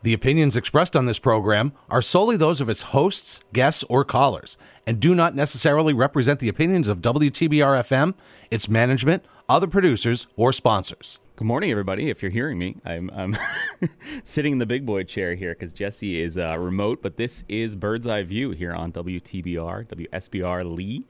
The opinions expressed on this program are solely those of its hosts, guests, or callers, and do not necessarily represent the opinions of WTBR-FM, its management, other producers, or sponsors. Good morning, everybody. If you're hearing me, I'm sitting in the big boy chair here because Jesse is remote, but this is Bird's Eye View here on WTBR, WSBR Lee.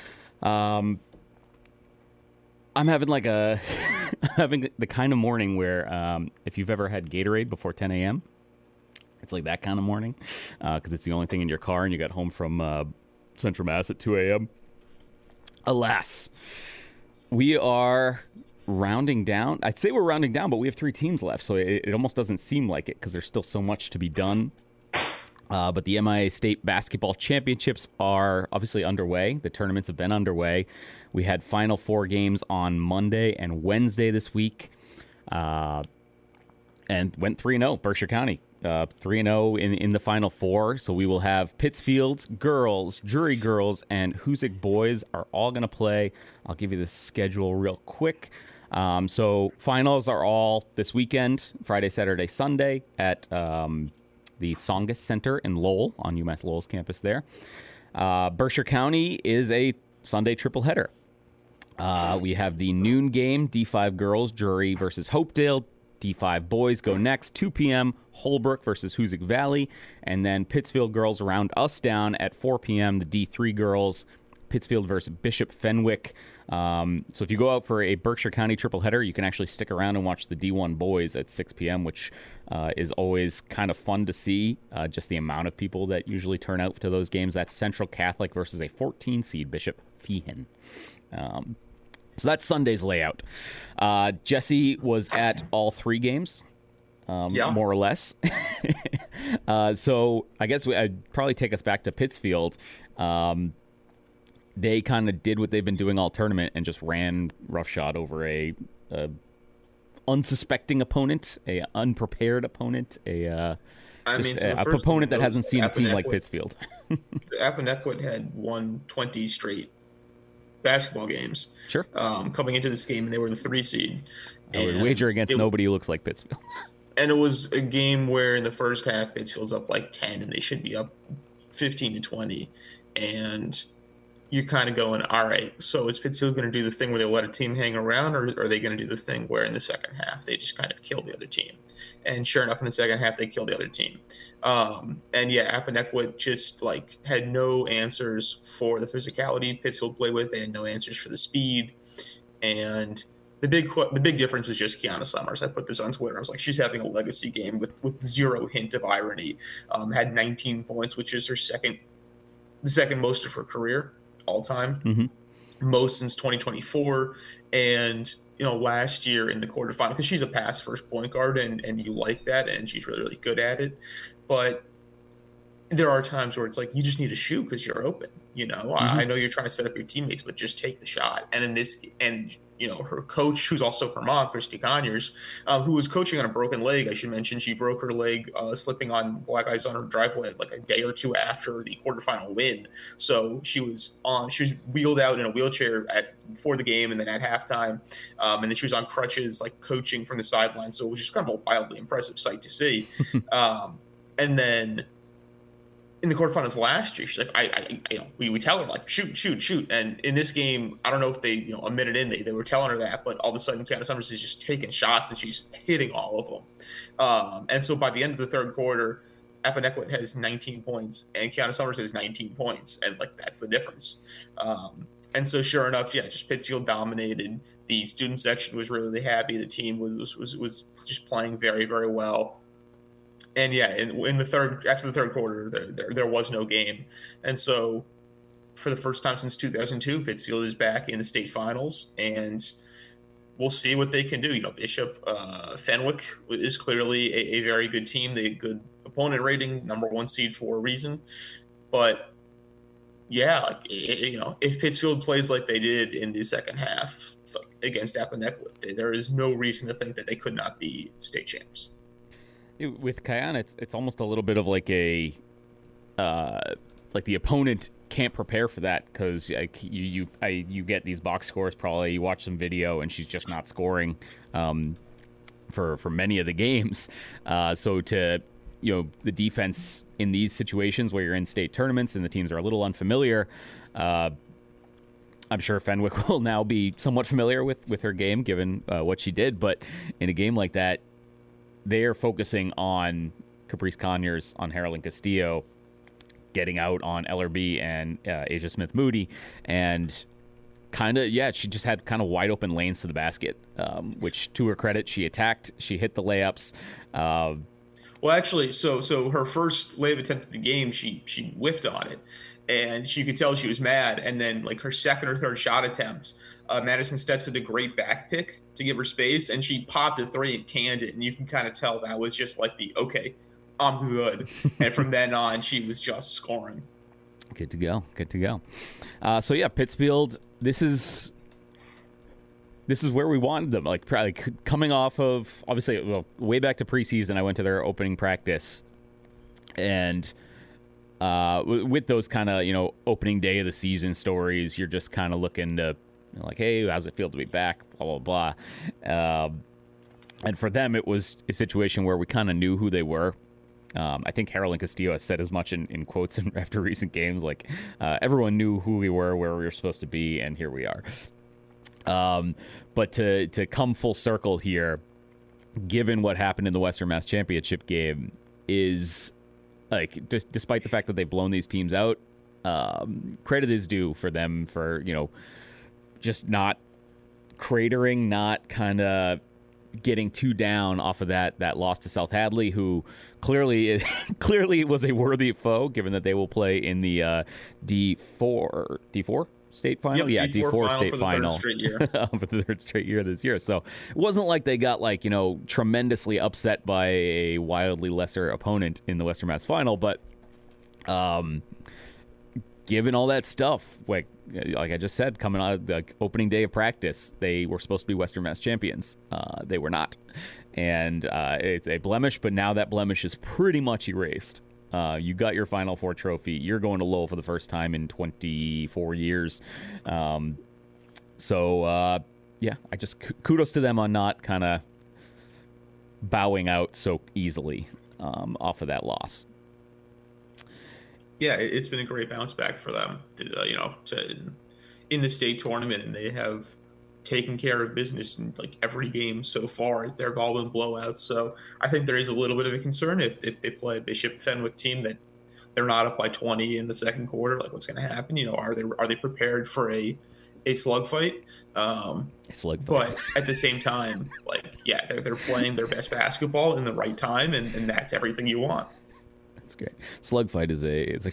I'm having having the kind of morning where if you've ever had Gatorade before 10 a.m., it's like that kind of morning because it's the only thing in your car and you got home from Central Mass at 2 a.m. Alas, we are rounding down. I'd say we're rounding down, but we have 3 teams left, so it almost doesn't seem like it because there's still so much to be done. But the MIA State Basketball Championships are obviously underway. The tournaments have been underway. We had Final Four games on Monday and Wednesday this week and went 3-0, Berkshire County. 3-0 in the Final Four. So we will have Pittsfield girls, Drury girls, and Hoosick boys are all going to play. I'll give you the schedule real quick. So finals are all this weekend, Friday, Saturday, Sunday at the Songus Center in Lowell on UMass Lowell's campus there. Berkshire County is a Sunday triple header. We have the noon game, D5 girls, Drury versus Hopedale. D5 boys go next, 2 p.m., Holbrook versus Hoosick Valley. And then Pittsfield girls round us down at 4 p.m., the D3 girls, Pittsfield versus Bishop Fenwick. So if you go out for a Berkshire County triple header, you can actually stick around and watch the D1 boys at 6 p.m., which is always kind of fun to see, just the amount of people that usually turn out to those games. That's Central Catholic versus a 14-seed Bishop Feehan. So that's Sunday's layout. Jesse was at all 3 games, more or less. So I guess I'd probably take us back to Pittsfield. They kind of did what they've been doing all tournament and just ran roughshod over a unsuspecting opponent, a unprepared opponent, a opponent that hasn't seen a team like Pittsfield. Apponequet had won 20 straight basketball games. Sure. Coming into this game, and they were the 3 seed. I would wager against nobody who looks like Pittsfield. And it was a game where in the first half, Pittsfield's up like 10, and they should be up 15 to 20. And you're kind of going, all right, so is Pittsfield going to do the thing where they let a team hang around, or are they going to do the thing where in the second half they just kind of kill the other team? And sure enough, in the second half, they killed the other team. And yeah, Apponequet just had no answers for the physicality Pittsfield played with. They had no answers for the speed. And the big difference was just Kiana Summers. I put this on Twitter. I was like, she's having a legacy game with zero hint of irony. Had 19 points, which is the second most of her career all time, most since 2024. And last year in the quarterfinal, because she's a pass first point guard, and you like that, and she's really, really good at it. But there are times where it's like you just need to shoot because you're open. I know you're trying to set up your teammates, but just take the shot. And in this, her coach, who's also her mom, Christy Conyers, who was coaching on a broken leg. I should mention she broke her leg slipping on black ice on her driveway like a day or 2 after the quarterfinal win. So she was wheeled out in a wheelchair before the game and then at halftime, and then she was on crutches, coaching from the sideline. So it was just kind of a wildly impressive sight to see. And then in the quarterfinals last year, she's like, we tell her shoot. And in this game, I don't know if they, a minute in, they were telling her that, but all of a sudden, Kiana Summers is just taking shots and she's hitting all of them. And so by the end of the third quarter, Apponequet has 19 points and Kiana Summers has 19 points. And that's the difference. And so sure enough, just Pittsfield dominated. The student section was really happy. The team was just playing very, very well. And after the third quarter, there was no game. And so for the first time since 2002, Pittsfield is back in the state finals, and we'll see what they can do. Bishop Fenwick is clearly a very good team. They had good opponent rating, number 1 seed for a reason. But if Pittsfield plays like they did in the second half against Apponequet, there is no reason to think that they could not be state champs. With Kiana, it's almost a little bit of like the opponent can't prepare for that because you get these box scores, probably you watch some video and she's just not scoring for many of the games. So to the defense in these situations where you're in state tournaments and the teams are a little unfamiliar. I'm sure Fenwick will now be somewhat familiar with her game, given what she did. But in a game like that, they are focusing on Caprice Conyers, on Heralyn Castillo, getting out on LRB and Asia Smith Moody, and she just had kind of wide open lanes to the basket, which to her credit, she attacked, she hit the layups. Well, actually, so her first layup attempt at the game, she whiffed on it, and you could tell she was mad. And then like her second or third shot attempts, Madison Stutz did a great back pick to give her space, and she popped a three and canned it, and you can kind of tell that was just like okay, I'm good. And from then on, she was just scoring. Good to go. So yeah, Pittsfield. This is where we wanted them. Like probably coming off of obviously way back to preseason, I went to their opening practice, and with those kind of opening day of the season stories, you're just kind of looking to like, hey, how's it feel to be back? Blah blah blah. And for them, it was a situation where we kind of knew who they were. I think Heralyn Castillo has said as much in quotes after recent games. Like everyone knew who we were, where we were supposed to be, and here we are. But to come full circle here, given what happened in the Western Mass Championship game, is like despite the fact that they've blown these teams out, credit is due for them for just not cratering, not kind of getting too down off of that loss to South Hadley, who clearly was a worthy foe, given that they will play in the D4 state final. Yep, D4 state final for the third straight year. For the third straight year this year. So it wasn't like they got tremendously upset by a wildly lesser opponent in the Western Mass final, but given all that stuff, like I just said, coming out of the opening day of practice, they were supposed to be Western Mass champions. They were not. And it's a blemish, but now that blemish is pretty much erased. You got your Final Four trophy. You're going to Lowell for the first time in 24 years. I just kudos to them on not kind of bowing out so easily off of that loss. Yeah, it's been a great bounce back for them, in the state tournament, and they have taken care of business in every game so far. They've all been blowouts, so I think there is a little bit of a concern if they play a Bishop Fenwick team that they're not up by 20 in the second quarter. Like, what's going to happen? Are they prepared for a slug fight? But at the same time, they're playing their best basketball in the right time, and that's everything you want. That's great. Slug fight is a great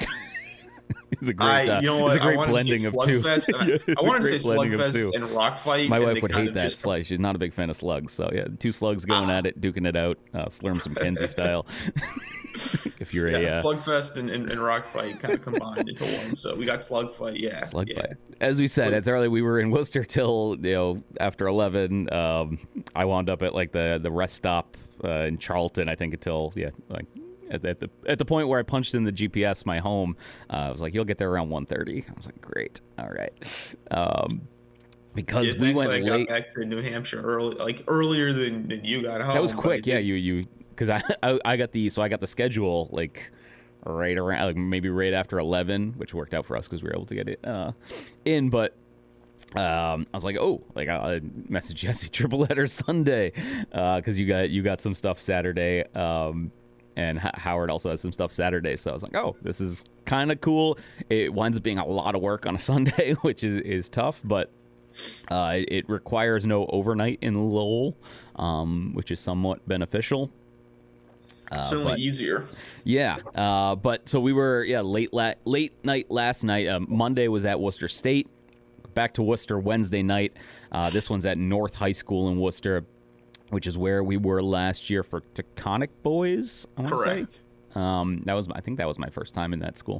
blending of two. I wanted to say Slugfest and Rock Fight. My wife would hate that. She's not a big fan of slugs. So yeah, two slugs going at it, duking it out, Slurm some Kenzie style. If you're Slugfest and Rock Fight kind of combined into one. So we got Slug Fight. Yeah, Slug Fight. As we said, as early we were in Worcester till after 11. I wound up at the rest stop in Charlton. I think until At the point where I punched in the GPS my home, I was like, you'll get there around 1:30. I was like, great. All right. Because we went late. I got back to New Hampshire earlier than you got home. That was quick. Yeah, you because I got the schedule right around maybe right after 11, which worked out for us because we were able to get it in. But I was like, I messaged Jesse triple header Sunday because you got some stuff Saturday. And Howard also has some stuff Saturday. So I was like, this is kind of cool. It winds up being a lot of work on a Sunday, which is tough, but it requires no overnight in Lowell, which is somewhat beneficial. Certainly easier. Yeah. But so we were, late night last night. Monday was at Worcester State. Back to Worcester Wednesday night. This one's at North High School in Worcester, which is where we were last year for Taconic Boys. I want to say. I think that was my first time in that school.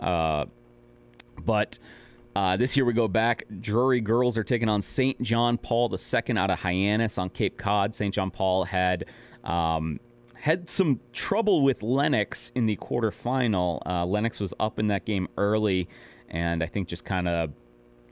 But this year we go back. Drury girls are taking on St. John Paul II out of Hyannis on Cape Cod. St. John Paul had some trouble with Lennox in the quarterfinal. Lennox was up in that game early, and I think just kind of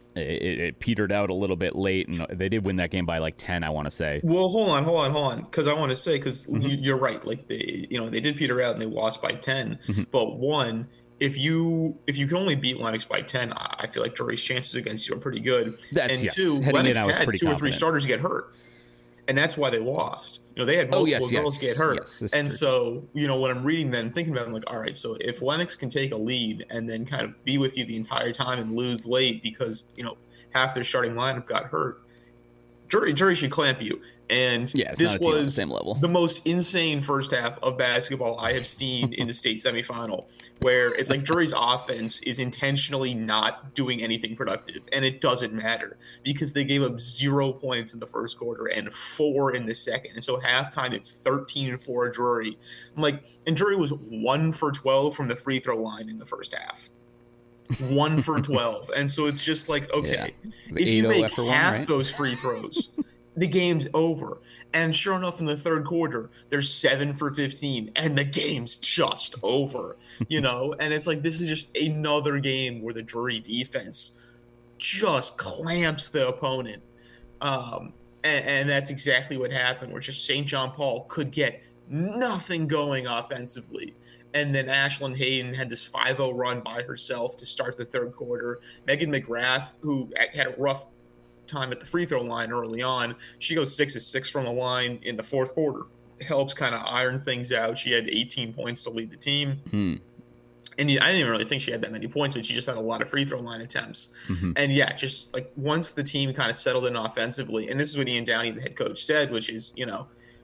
it petered out a little bit late, and they did win that game by like 10, I want to say. Well, hold on, because I want to say, because you're right, like they did peter out and they lost by 10, but one, if you can only beat Lennox by 10, I feel like Drury's chances against you are pretty good. And two, Lennox had 2 or 3 starters get hurt, and that's why they lost. They had multiple girls get hurt, and so what I'm reading then, thinking about it, I'm like, all right, so if Lennox can take a lead and then kind of be with you the entire time and lose late because half their starting lineup got hurt, Drury should clamp you. And this was the most insane first half of basketball I have seen in the state semifinal, where it's like Drury's offense is intentionally not doing anything productive, and it doesn't matter because they gave up 0 points in the first quarter and 4 in the second. And so halftime, it's 13-4 Drury. I'm like, and Drury was 1 for 12 from the free throw line in the first half. 1 for 12. And so it's just like, okay, if you make half those free throws, the game's over. And sure enough, in the third quarter, they're 7 for 15, and the game's just over. And it's like, this is just another game where the Drury defense just clamps the opponent. And that's exactly what happened, where just St. John Paul could get nothing going offensively. And then Ashlyn Hayden had this 5-0 run by herself to start the third quarter. Megan McGrath, who had a rough time at the free throw line early on, she goes 6 of 6 from the line in the fourth quarter. Helps kind of iron things out. She had 18 points to lead the team. And I didn't even really think she had that many points, but she just had a lot of free throw line attempts. And just like once the team kind of settled in offensively, and this is what Ian Downey, the head coach, said, which is, the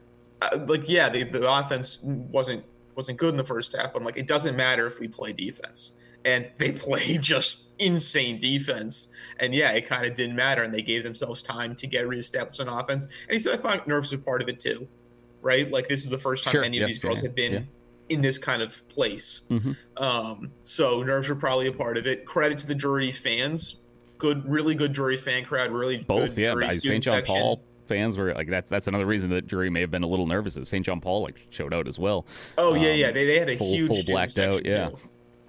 offense wasn't good in the first half, but I'm like, it doesn't matter if we play defense. And they played just insane defense. And it kind of didn't matter. And they gave themselves time to get reestablished on offense. And he said, I thought nerves were part of it too, right? Like, this is the first time any of these girls had been in this kind of place. So nerves were probably a part of it. Credit to the Drury fans. Really good Drury fan crowd. Really both, good Drury St. John Paul fans were like, that's another reason that Drury may have been a little nervous. That St. John Paul showed out as well. Oh they had a huge full blacked out too.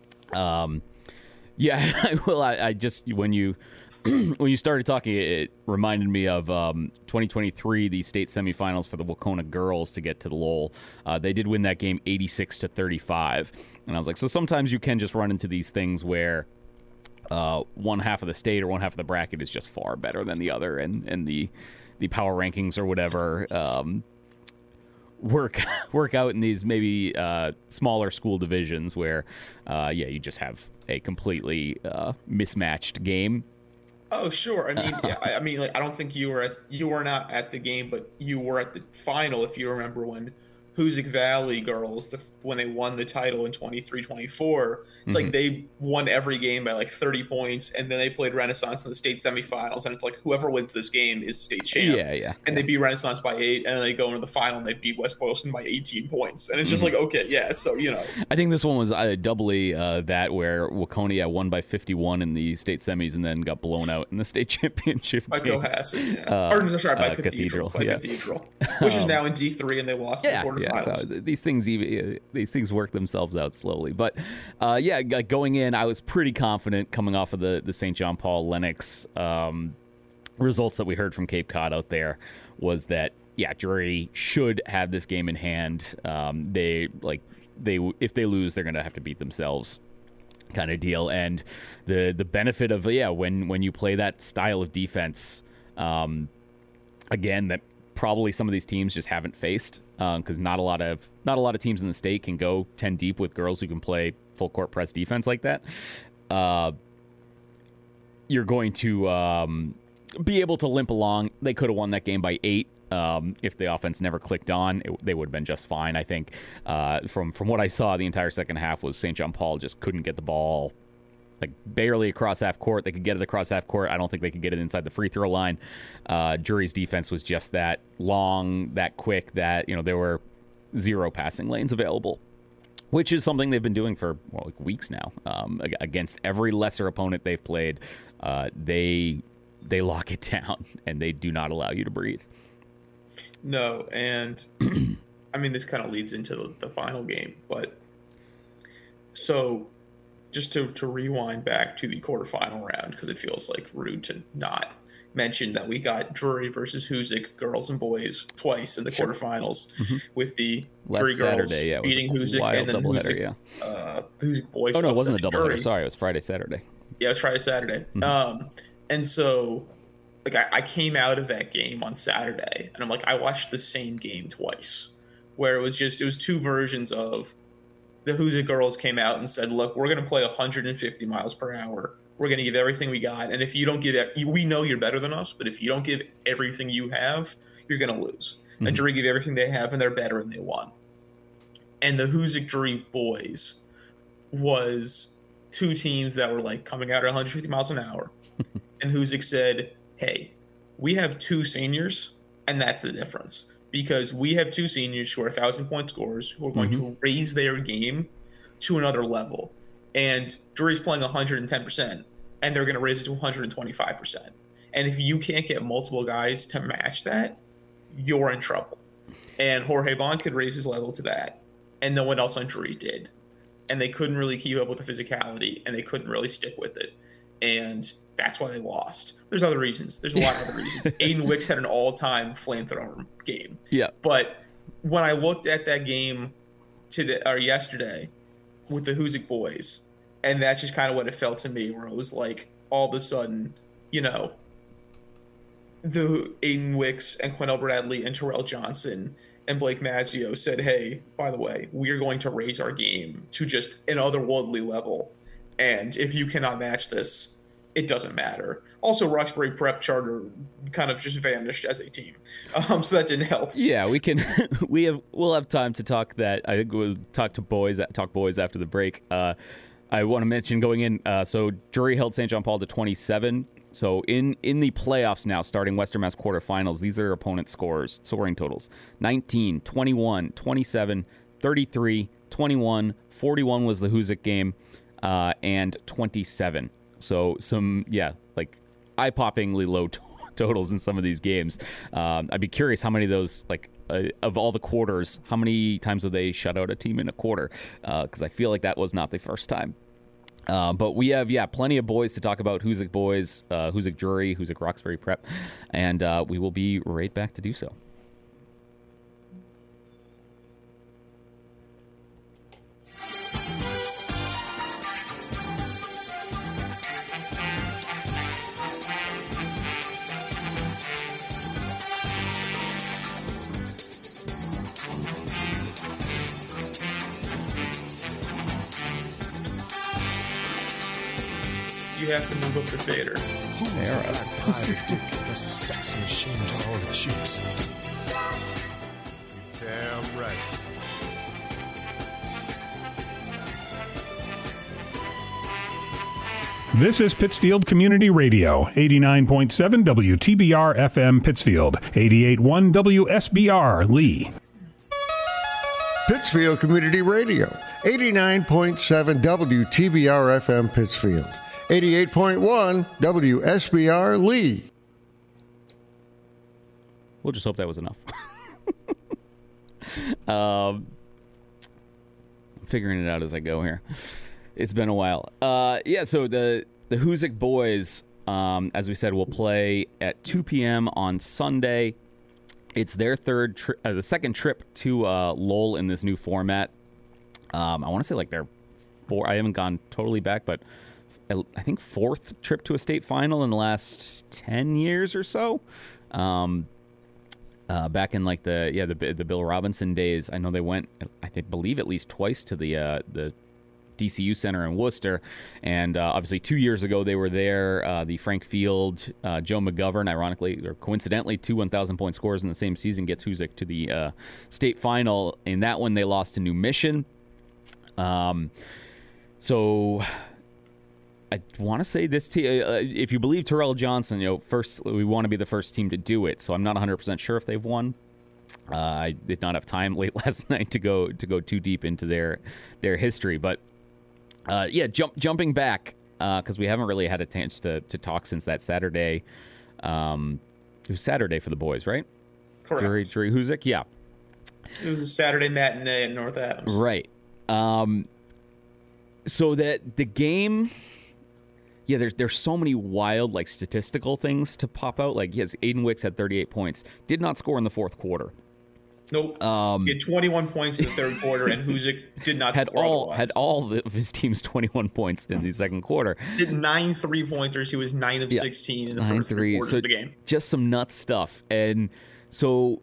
I just when you started talking, it reminded me of 2023, the state semifinals for the Wacona girls to get to the Lowell. They did win that game 86-35, and I was like, so sometimes you can just run into these things where one half of the state or one half of the bracket is just far better than the other, and the power rankings or whatever work out in these maybe smaller school divisions where you just have a completely mismatched game. Oh, sure. I mean, like, I don't think you were not at the game, but you were at the final, if you remember, when Hoosick Valley girls, when they won the title in 23-24, it's like they won every game by like 30 points, and then they played Renaissance in the state semifinals, and it's like whoever wins this game is state champ. And they beat Renaissance by 8, and then they go into the final and they beat West Boylston by 18 points, and it's just like, okay, so I think this one was doubly that, where Waconia won by 51 in the state semis and then got blown out in the state championship by game. Cohasset, by Cathedral, which is now in D3, and they lost in the quarterfinals. So these things work themselves out slowly, but going in, I was pretty confident coming off of the St. John Paul Lennox results that we heard from Cape Cod out there, was that Drury should have this game in hand. If they lose, they're going to have to beat themselves, kind of deal. And the benefit of when you play that style of defense, again, that probably some of these teams just haven't faced, because not a lot of teams in the state can go 10 deep with girls who can play full court press defense like that. You're going to be able to limp along. They could have won that game by 8 if the offense never clicked on. They would have been just fine. I think from what I saw, the entire second half was St. John Paul just couldn't get the ball like barely across half court. They could get it across half court. I don't think they could get it inside the free throw line. Drury's defense was just that long, that quick, that there were 0 passing lanes available, which is something they've been doing for weeks now. Against every lesser opponent they've played, they lock it down and they do not allow you to breathe. No, and I mean, this kind of leads into the final game, but so just to rewind back to the quarterfinal round, because it feels like rude to not mention that we got Drury versus Huzik, girls and boys, twice in the quarterfinals, with the Drury girls beating Huzik, and then Huzik, Huzik boys. Oh no, it wasn't a doubleheader. Sorry, it was Friday, Saturday. Yeah, it was Friday, Saturday. And so, like, I came out of that game on Saturday, and I'm like, I watched the same game twice, where it was two versions of the Huzik girls came out and said, look, we're going to play 150 miles per hour. We're going to give everything we got. And if you don't give it, we know you're better than us, but if you don't give everything you have, you're going to lose. And Drury gave everything they have, and they're better, and they won. And the Huzik Drury boys was two teams that were like coming out at 150 miles an hour. And Huzik said, hey, we have two seniors, and that's the difference. Because we have two seniors who are 1,000-point scorers who are going to raise their game to another level. And Drury's playing 110%, and they're going to raise it to 125%. And if you can't get multiple guys to match that, you're in trouble. And Jorge Bond could raise his level to that, and no one else on Drury did. And they couldn't really keep up with the physicality, and they couldn't really stick with it. And that's why they lost. There's other reasons. There's a lot of other reasons. Aiden Wicks had an all-time flamethrower game. Yeah. But when I looked at that game yesterday with the Huzik boys, and that's just kind of what it felt to me, where it was like all of a sudden, the Aiden Wicks and Quennell Bradley and Terrell Johnson and Blake Mazzio said, hey, by the way, we are going to raise our game to just an otherworldly level. And if you cannot match this, it doesn't matter. Also, Roxbury Prep Charter kind of just vanished as a team, so that didn't help. Yeah, we can. We'll have time to talk that. I think we'll talk boys after the break. I want to mention going in. So Drury held St. John Paul to 27. So in the playoffs now, starting Western Mass quarterfinals, these are opponent scoring totals: 19, 21, 27, 33, 21, 41 was the Huzik game. And 27. So some, like eye-poppingly low totals in some of these games. I'd be curious how many of those, of all the quarters, how many times have they shut out a team in a quarter? Because I feel like that was not the first time. But we have, plenty of boys to talk about. Huzik boys, Huzik Drury, Huzik Roxbury Prep, and we will be right back to do so. You have to move up the fader. There that's a sex machine to all the chicks. You're damn right. This is Pittsfield Community Radio, 89.7 WTBR FM Pittsfield, 88.1 WSBR Lee. Pittsfield Community Radio, 89.7 WTBR FM Pittsfield, 88.1 WSBR Lee. We'll just hope that was enough. Figuring it out as I go here. It's been a while. So the Huzik boys, as we said, will play at 2 p.m. on Sunday. It's their the second trip to Lowell in this new format. I want to say they're I haven't gone totally back, but I think fourth trip to a state final in the last 10 years or so. Back in the Bill Robinson days, I know they went, believe at least twice to the DCU Center in Worcester, and obviously 2 years ago they were there. The Frank Field, Joe McGovern, ironically or coincidentally, two 1,000-point scorers in the same season, gets Huzik to the state final. In that one, they lost to New Mission. So I want to say this team, if you believe Terrell Johnson, first we want to be the first team to do it. So I'm not 100% sure if they've won. I did not have time late last night to go too deep into their history, but jumping back because we haven't really had a chance to talk since that Saturday. It was Saturday for the boys, right? Correct. Drury Huzik, yeah. It was a Saturday matinee at North Adams. Right. So that the game, yeah, there's so many wild like statistical things to pop out. Like, yes, Aiden Wicks had 38 points, did not score in the fourth quarter. Nope. He had 21 points in the third quarter, and Huzik did not had score otherwise. Had all of his team's 21 points in the second quarter. Did 9 3-pointers. He was 9 of 16 in the first 3 quarters of the game. Just some nuts stuff. And so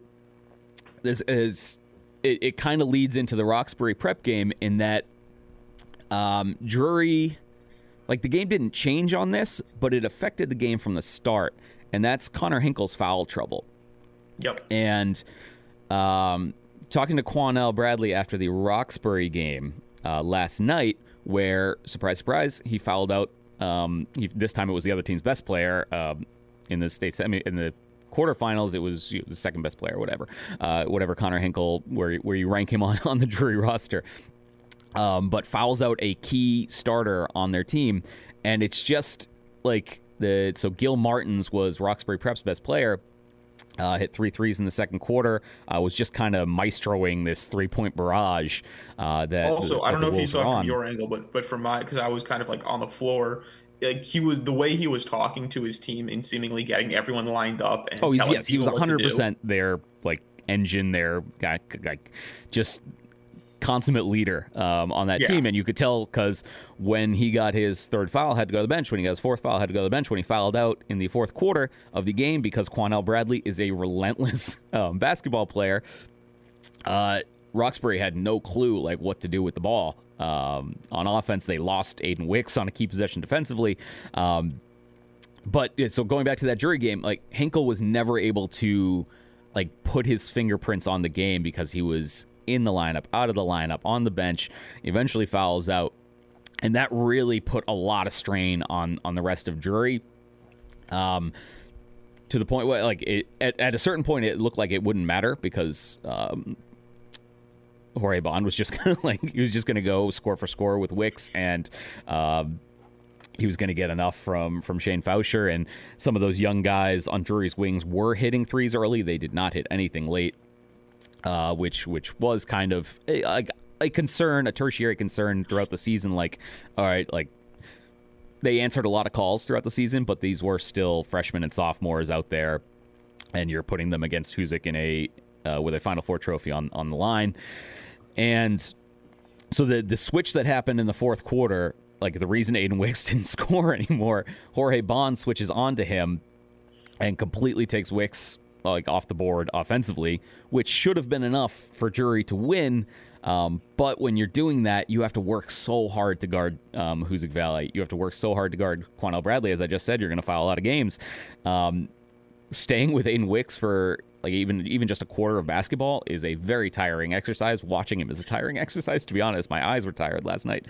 it kind of leads into the Roxbury prep game in that Drury, like the game didn't change on this, but it affected the game from the start. And that's Connor Hinkle's foul trouble. Yep. And talking to Quanell Bradley after the Roxbury game last night, where, surprise, surprise, he fouled out. This time it was the other team's best player in the state semi. In the quarterfinals, it was the second best player, whatever Connor Hinkle, where you rank him on the Drury roster. But fouls out a key starter on their team, and it's just like so Gil Martins was Roxbury Prep's best player. Hit 3 threes in the second quarter. Was just kind of maestroing this 3-point barrage. That also, I don't know if you saw it from your angle, but from because I was kind of like on the floor. Like the way he was talking to his team and seemingly getting everyone lined up. And he was 100% their like engine, their guy, just consummate leader on that team. And you could tell because when he got his third foul, had to go to the bench. When he got his fourth foul, had to go to the bench. When he fouled out in the fourth quarter of the game, because Quanell Bradley is a relentless basketball player, Roxbury had no clue like what to do with the ball. On offense, they lost Aiden Wicks on a key possession defensively. But so going back to that Drury game, like Hinkle was never able to like put his fingerprints on the game because he was in the lineup, out of the lineup, on the bench, eventually fouls out. And that really put a lot of strain on the rest of Drury. To the point where, like, at a certain point, it looked like it wouldn't matter because Jorge Bond was just kind of like, he was just going to go score for score with Wicks, and he was going to get enough from Shane Faucher. And some of those young guys on Drury's wings were hitting threes early. They did not hit anything late. Which was kind of a concern, a tertiary concern throughout the season. Like, all right, like they answered a lot of calls throughout the season, but these were still freshmen and sophomores out there, and you're putting them against Huzik in with a Final Four trophy on the line. And so the switch that happened in the fourth quarter, like the reason Aiden Wicks didn't score anymore, Jorge Bond switches on to him and completely takes Wicks like off the board offensively, which should have been enough for Drury to win. But when you're doing that, you have to work so hard to guard Huzik Valley. You have to work so hard to guard Quanell Bradley. As I just said, you're going to foul a lot of games. Staying with Aiden Wicks for like even just a quarter of basketball is a very tiring exercise. Watching him is a tiring exercise, to be honest. My eyes were tired last night.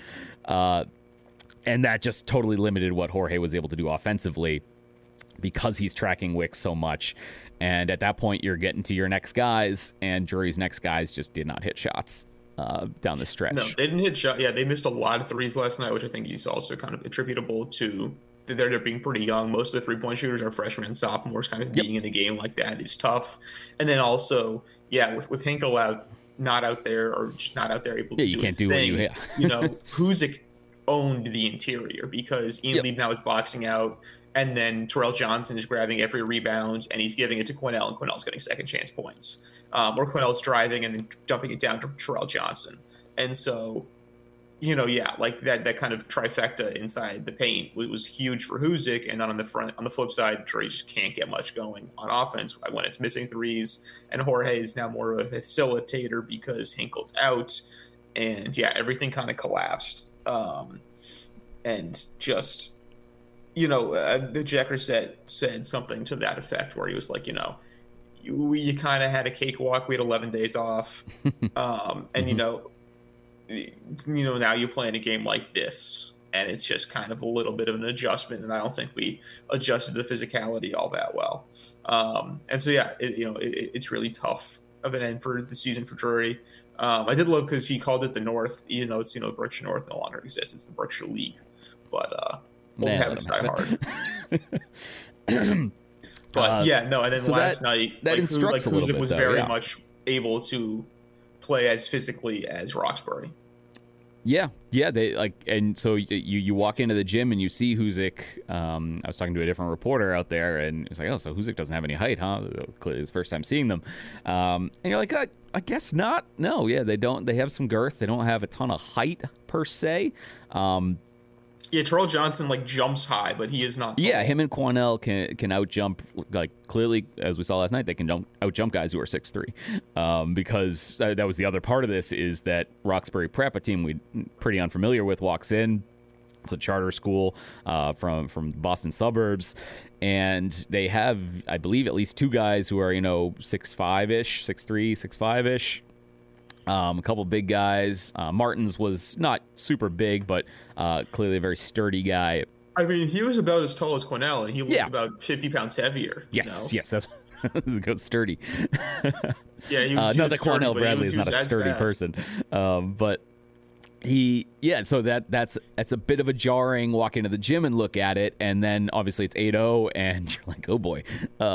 And that just totally limited what Jorge was able to do offensively because he's tracking Wicks so much. And at that point, you're getting to your next guys, and Drury's next guys just did not hit shots down the stretch. No, they didn't hit shots. Yeah, they missed a lot of threes last night, which I think is also kind of attributable to they're being pretty young. Most of the three-point shooters are freshmen and sophomores. Kind of being in the game like that is tough. And then also, with Hinkle not out there or just not out there able to do his thing, Huzik owned the interior because Ian Liebnow is boxing out. And then Terrell Johnson is grabbing every rebound, and he's giving it to Quanell, and Quanell's getting second chance points. Or Quanell's driving and then dumping it down to Terrell Johnson. And so, like that kind of trifecta inside the paint was huge for Huzik. And then on the flip side, Drury just can't get much going on offense when it's missing threes. And Jorge is now more of a facilitator because Hinkle's out. And everything kind of collapsed. And just... the Jacker said something to that effect where he was like, you kind of had a cakewalk. We had 11 days off. And, now you're playing a game like this, and it's just kind of a little bit of an adjustment. And I don't think we adjusted to the physicality all that well. And so, it's really tough of an end for the season for Drury. I did love because he called it the North, even though it's, the Berkshire North no longer exists. It's the Berkshire League. But, old habits die hard. But and then so last night, that instructs a little bit, was very much able to play as physically as Roxbury. Yeah, they and so you walk into the gym and you see Huzik. I was talking to a different reporter out there, and it's like, oh, so Huzik doesn't have any height, huh? Clearly, it's the first time seeing them, and you're like, I guess not. No, yeah, they don't. They have some girth. They don't have a ton of height per se. Yeah, Terrell Johnson jumps high, but he is not tall. Yeah, him and Quanell can outjump, clearly, as we saw last night, they can outjump guys who are 6'3". Because that was the other part of this, is that Roxbury Prep, a team we're pretty unfamiliar with, walks in. It's a charter school from Boston suburbs, and they have, I believe, at least two guys who are 6'5"-ish, 6'3", 6'5"-ish. A couple big guys. Martins was not super big, but clearly a very sturdy guy. I mean, he was about as tall as Quanell, and he looked about 50 pounds heavier. Yes, that's good, sturdy. Yeah, he was. Not that sturdy, Quanell Bradley is not a sturdy person, but so that's a bit of a jarring walk into the gym and look at it, and then obviously it's 8-0, and you're like, oh boy.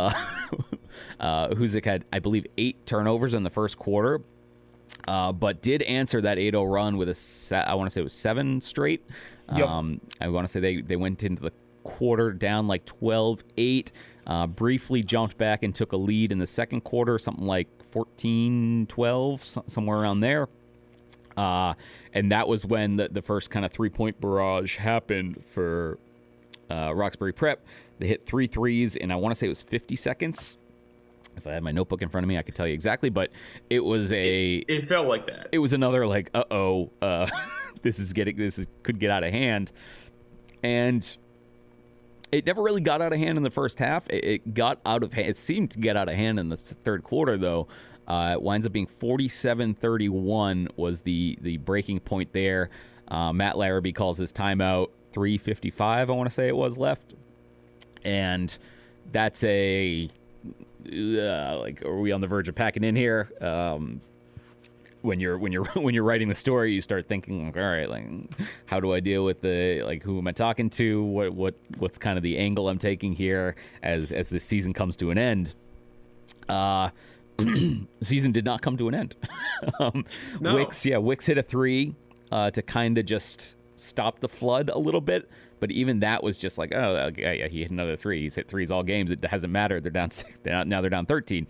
Huzik had, I believe, 8 turnovers in the first quarter. But did answer that 8-0 run with I want to say it was 7 straight. Yep. I want to say they went into the quarter down 12-8, briefly jumped back and took a lead in the second quarter, something like 14-12, somewhere around there. And that was when the first kind of 3-point barrage happened for Roxbury Prep. They hit 3 threes, and I want to say it was 50 seconds. If I had my notebook in front of me, I could tell you exactly, but it was It felt like that. It was another this could get out of hand, and it never really got out of hand in the first half. It got out of hand. It seemed to get out of hand in the third quarter, though. It winds up being 47-31 was the breaking point there. Matt Larrabee calls his timeout. 3:55, I want to say it was left, and that's a. Are we on the verge of packing in here? When you're writing the story, you start thinking, all right, how do I deal with who am I talking to? What's kind of the angle I'm taking here as this season comes to an end? The season did not come to an end. No. Wicks hit a 3 to kind of just stop the flood a little bit. But even that was just he hit another 3. He's hit 3s all games. It hasn't mattered. They're down 6. Now they're down 13.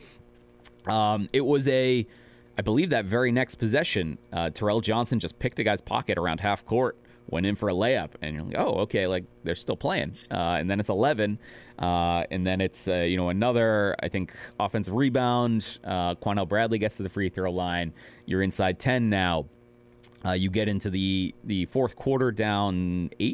It was I believe that very next possession, Terrell Johnson just picked a guy's pocket around half court, went in for a layup, and you're like, oh, okay, they're still playing. And then it's 11, and then it's another, I think, offensive rebound. Quanell Bradley gets to the free throw line. You're inside 10 now. You get into the fourth quarter down 8.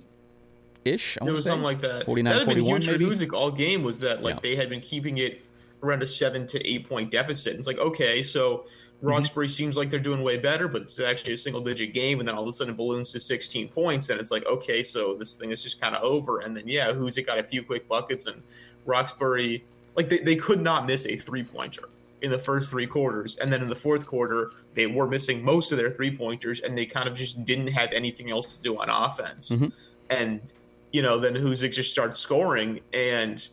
It was something like that. 49-41, that had been huge maybe? for Huzik all game, was that they had been keeping it around a 7 to 8 point deficit. It's okay, so Roxbury seems like they're doing way better, but it's actually a single digit game, and then all of a sudden it balloons to 16 points, and it's okay, so this thing is just kind of over. And then Huzik got a few quick buckets, and Roxbury they could not miss a 3-pointer in the first 3 quarters, and then in the fourth quarter they were missing most of their 3-pointers, and they kind of just didn't have anything else to do on offense. And then Huzik just started scoring, and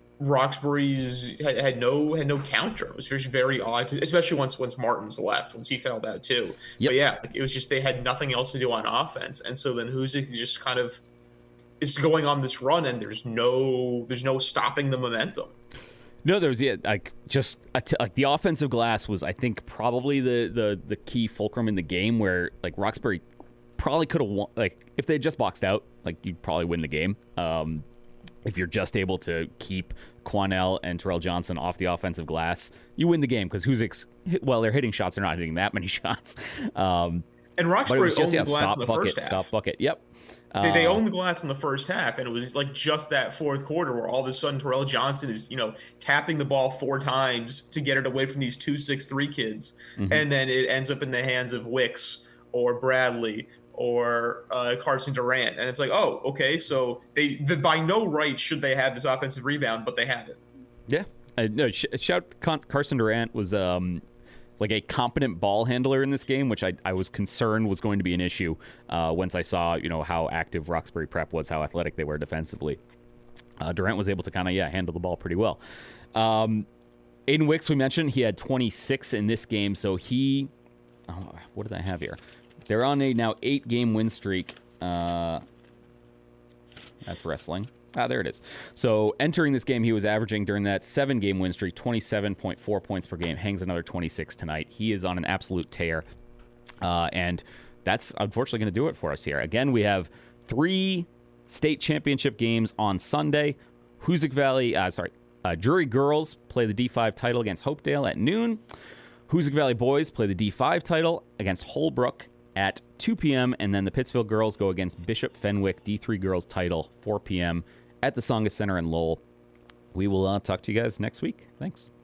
Roxbury's had no counter. It was just very odd, especially once Martins left, once he fouled out too. Yep. But it was just they had nothing else to do on offense, and so then Huzik just kind of is going on this run, and there's no stopping the momentum. No, there was the offensive glass was, I think, probably the key fulcrum in the game where Roxbury probably could have won. If they had just boxed out, you'd probably win the game. If you're just able to keep Quanell and Terrell Johnson off the offensive glass, you win the game, because Huzik's, they're hitting shots, they're not hitting that many shots. And Roxbury owned the glass in the first half. Stop bucket. Yep. They owned the glass in the first half, and it was just that fourth quarter where all of a sudden Terrell Johnson is, tapping the ball 4 times to get it away from these 2 6'3" kids, and then it ends up in the hands of Wicks or Bradley or Carson Durant, and it's oh, okay, so they by no right should they have this offensive rebound, but they have it. Yeah, no. Shout Carson Durant was a competent ball handler in this game, which I was concerned was going to be an issue once I saw how active Roxbury Prep was, how athletic they were defensively. Durant was able to kind of handle the ball pretty well. Aiden Wicks, we mentioned, he had 26 in this game, so what did I have here? They're on a now 8-game win streak. That's wrestling. There it is. So entering this game, he was averaging during that 7-game win streak 27.4 points per game. Hangs another 26 tonight. He is on an absolute tear. And that's unfortunately going to do it for us here. Again, we have 3 state championship games on Sunday. Drury girls play the D5 title against Hopedale at noon. Hoosick Valley boys play the D5 title against Holbrook at 2 p.m. And then the Pittsfield girls go against Bishop Fenwick D3 girls title 4 p.m. at the Tsongas Center in Lowell. We will talk to you guys next week. Thanks.